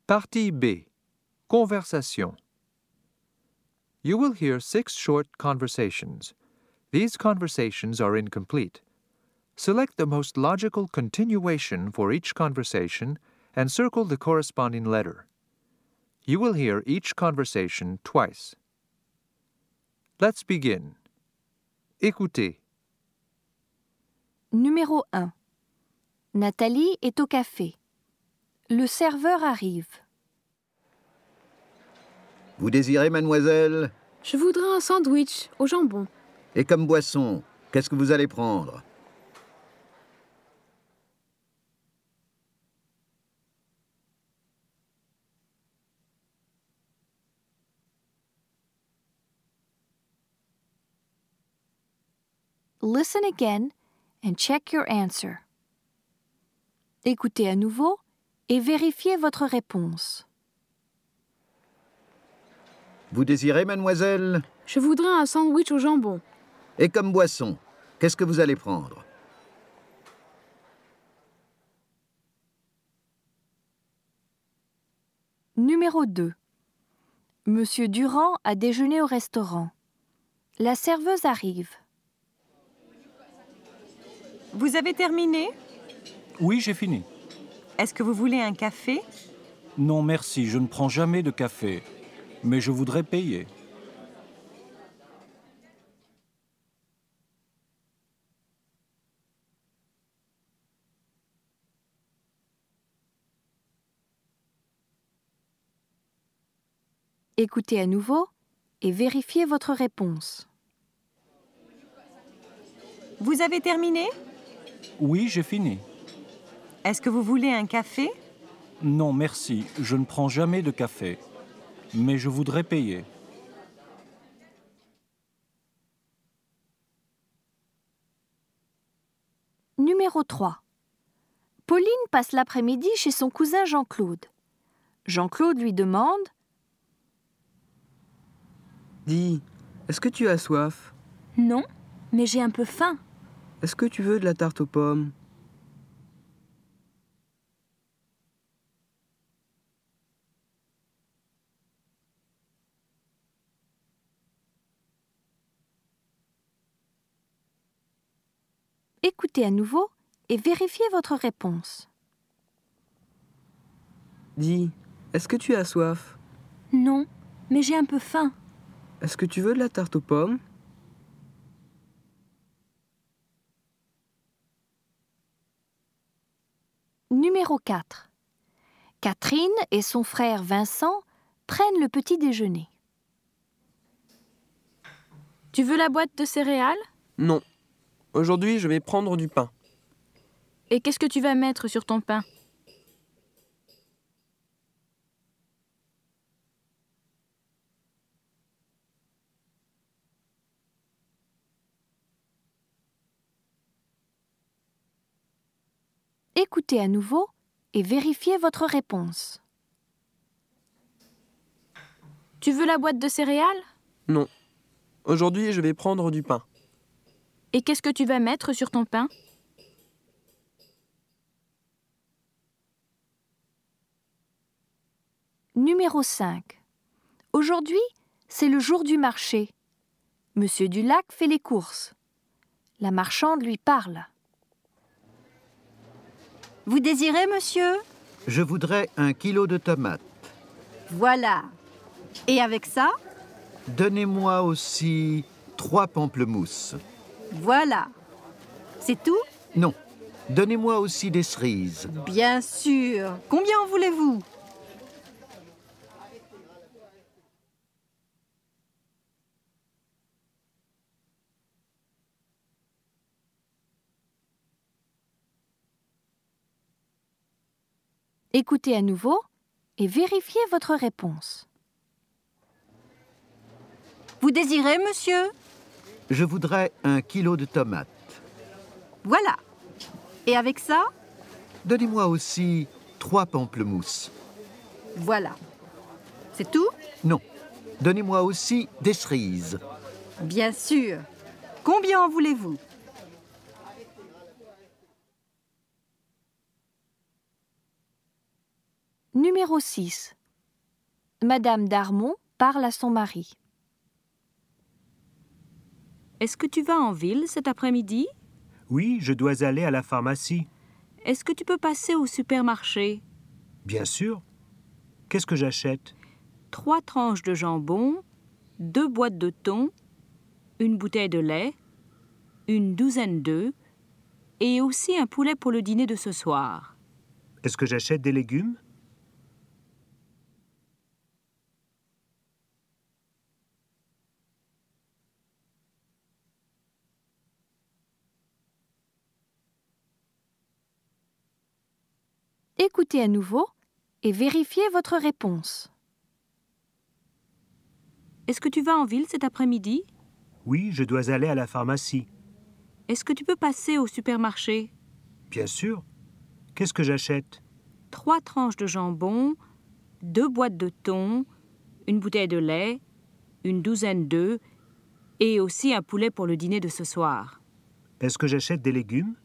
Partie B. Conversation. You will hear 6 short conversations. These conversations are incomplete. Select the most logical continuation for each conversation and circle the corresponding letter. You will hear each conversation twice. Let's begin. Écoutez. Numéro 1. Nathalie est au café. Le serveur arrive. Vous désirez, mademoiselle? Je voudrais un sandwich au jambon. Et comme boisson, qu'est-ce que vous allez prendre? Listen again and check your answer. Écoutez à nouveau et vérifiez votre réponse. Vous désirez, mademoiselle? Je voudrais un sandwich au jambon. Et comme boisson, qu'est-ce que vous allez prendre? Numéro 2. Monsieur Durand a déjeuné au restaurant. La serveuse arrive. Vous avez terminé? Oui, j'ai fini. Est-ce que vous voulez un café? Non, merci, je ne prends jamais de café. Mais je voudrais payer. Écoutez à nouveau et vérifiez votre réponse. Vous avez terminé? Oui, j'ai fini. Est-ce que vous voulez un café? Non, merci, je ne prends jamais de café. Mais je voudrais payer. Numéro 3. Pauline passe l'après-midi chez son cousin Jean-Claude. Jean-Claude lui demande « Dis, est-ce que tu as soif? Non, mais j'ai un peu faim. Est-ce que tu veux de la tarte aux pommes? » Écoutez à nouveau et vérifiez votre réponse. Dis, est-ce que tu as soif? Non, mais j'ai un peu faim. Est-ce que tu veux de la tarte aux pommes? Numéro 4. Catherine et son frère Vincent prennent le petit déjeuner. Tu veux la boîte de céréales? Non. Aujourd'hui, je vais prendre du pain. Et qu'est-ce que tu vas mettre sur ton pain? Écoutez à nouveau et vérifiez votre réponse. Tu veux la boîte de céréales? Non. Aujourd'hui, je vais prendre du pain. Et qu'est-ce que tu vas mettre sur ton pain? Numéro 5. Aujourd'hui, c'est le jour du marché. Monsieur Dulac fait les courses. La marchande lui parle. Vous désirez, monsieur? Je voudrais 1 kilo de tomates. Voilà. Et avec ça? Donnez-moi aussi 3 pamplemousses. Voilà. C'est tout? Non. Donnez-moi aussi des cerises. Bien sûr. Combien en voulez-vous? Écoutez à nouveau et vérifiez votre réponse. Vous désirez, monsieur? Je voudrais 1 kilo de tomates. Voilà. Et avec ça? Donnez-moi aussi 3 pamplemousses. Voilà. C'est tout? Non. Donnez-moi aussi des cerises. Bien sûr. Combien en voulez-vous? Numéro Numéro 6. Madame Darmon parle à son mari. Est-ce que tu vas en ville cet après-midi? Oui, je dois aller à la pharmacie. Est-ce que tu peux passer au supermarché? Bien sûr. Qu'est-ce que j'achète? 3 tranches de jambon, 2 boîtes de thon, une bouteille de lait, une douzaine d'œufs et aussi un poulet pour le dîner de ce soir. Est-ce que j'achète des légumes? Écoutez à nouveau et vérifiez votre réponse. Est-ce que tu vas en ville cet après-midi? Oui, je dois aller à la pharmacie. Est-ce que tu peux passer au supermarché? Bien sûr. Qu'est-ce que j'achète? 3 tranches de jambon, 2 boîtes de thon, une bouteille de lait, une douzaine d'œufs et aussi un poulet pour le dîner de ce soir. Est-ce que j'achète des légumes?